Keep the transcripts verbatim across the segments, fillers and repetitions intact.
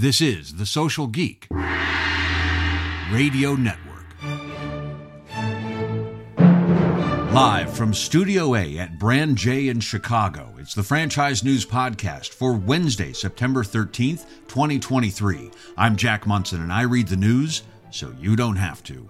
This is The Social Geek Radio Network. Live from Studio A at Brand J in Chicago, it's the Franchise News Podcast for Wednesday, September thirteenth, twenty twenty-three. I'm Jack Munson, and I read the news so you don't have to.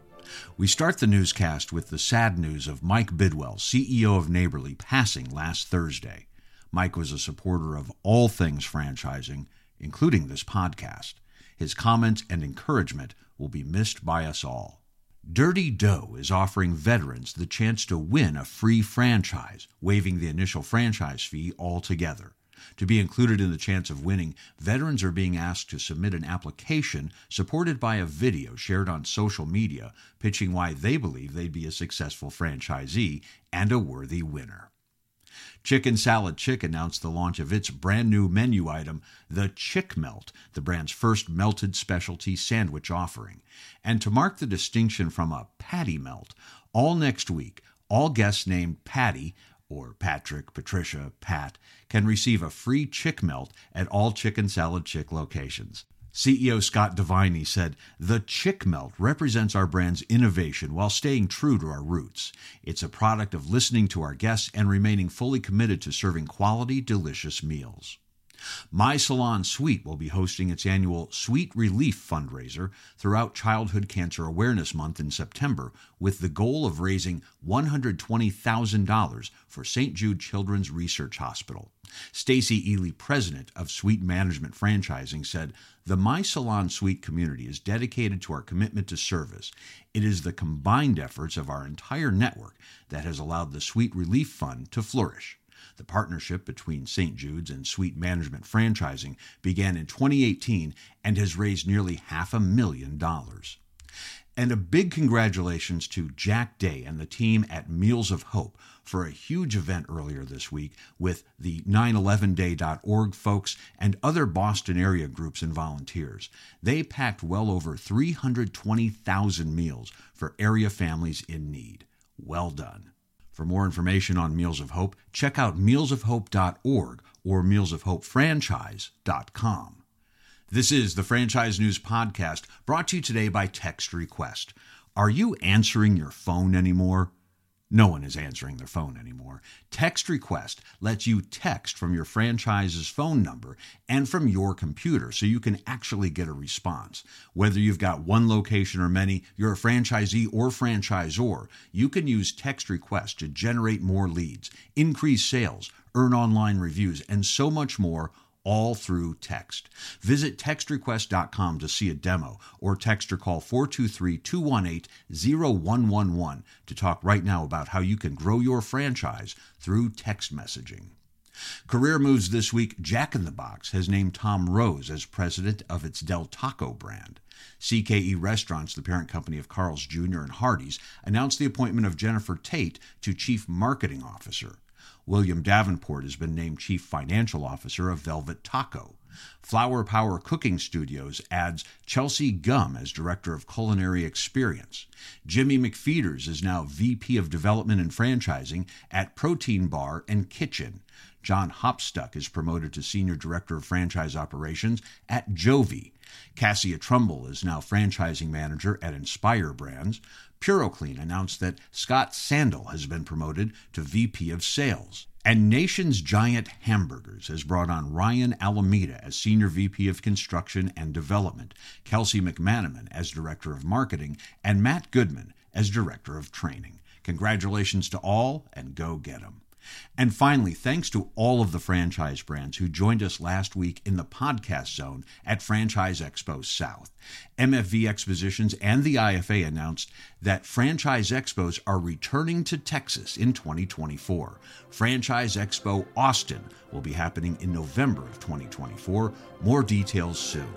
We start the newscast with the sad news of Mike Bidwell, C E O of Neighborly, passing last Thursday. Mike was a supporter of all things franchising, including this podcast. His comments and encouragement will be missed by us all. Dirty Dough is offering veterans the chance to win a free franchise, waiving the initial franchise fee altogether. To be included in the chance of winning, veterans are being asked to submit an application supported by a video shared on social media pitching why they believe they'd be a successful franchisee and a worthy winner. Chicken Salad Chick announced the launch of its brand new menu item, the Chick Melt, the brand's first melted specialty sandwich offering. And to mark the distinction from a Patty Melt, all next week, all guests named Patty, or Patrick, Patricia, Pat, can receive a free Chick Melt at all Chicken Salad Chick locations. C E O Scott Deviney said, "The Chick Melt represents our brand's innovation while staying true to our roots. It's a product of listening to our guests and remaining fully committed to serving quality, delicious meals." My Salon Sweet will be hosting its annual Sweet Relief fundraiser throughout Childhood Cancer Awareness Month in September, with the goal of raising one hundred twenty thousand dollars for Saint Jude Children's Research Hospital. Stacy Ely, president of Sweet Management Franchising, said, "The My Salon Sweet community is dedicated to our commitment to service. It is the combined efforts of our entire network that has allowed the Sweet Relief Fund to flourish." The partnership between Saint Jude's and Sweet Management Franchising began in twenty eighteen and has raised nearly half a million dollars. And a big congratulations to Jack Day and the team at Meals of Hope for a huge event earlier this week with the nine eleven day dot org folks and other Boston area groups and volunteers. They packed well over three hundred twenty thousand meals for area families in need. Well done. For more information on Meals of Hope, check out meals of hope dot org or meals of hope franchise dot com. This is the Franchise News Podcast, brought to you today by Text Request. Are you answering your phone anymore? No one is answering their phone anymore. Text Request lets you text from your franchise's phone number and from your computer so you can actually get a response. Whether you've got one location or many, you're a franchisee or franchisor, you can use Text Request to generate more leads, increase sales, earn online reviews, and so much more, all through text. Visit text request dot com to see a demo or text or call four two three, two one eight, zero one one one to talk right now about how you can grow your franchise through text messaging. Career moves this week. Jack in the Box has named Tom Rose as president of its Del Taco brand. C K E Restaurants, the parent company of Carl's Junior and Hardee's, announced the appointment of Jennifer Tate to Chief Marketing Officer. William Davenport has been named Chief Financial Officer of Velvet Taco. Flower Power Cooking Studios adds Chelsea Gum as Director of Culinary Experience. Jimmy McFeeters is now V P of Development and Franchising at Protein Bar and Kitchen. John Hopstuck is promoted to Senior Director of Franchise Operations at Jovi. Cassia Trumbull is now Franchising Manager at Inspire Brands. PuroClean announced that Scott Sandel has been promoted to V P of Sales. And Nation's Giant Hamburgers has brought on Ryan Alameda as Senior V P of Construction and Development, Kelsey McManaman as Director of Marketing, and Matt Goodman as Director of Training. Congratulations to all, and go get 'em. And finally, thanks to all of the franchise brands who joined us last week in the podcast zone at Franchise Expo South. M F V Expositions and the I F A announced that Franchise Expos are returning to Texas in twenty twenty-four. Franchise Expo Austin will be happening in November of twenty twenty-four. More details soon.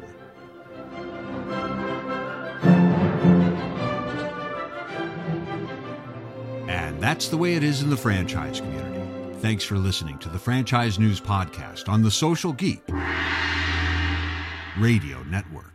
And that's the way it is in the franchise community. Thanks for listening to the Franchise News Podcast on the Social Geek Radio Network.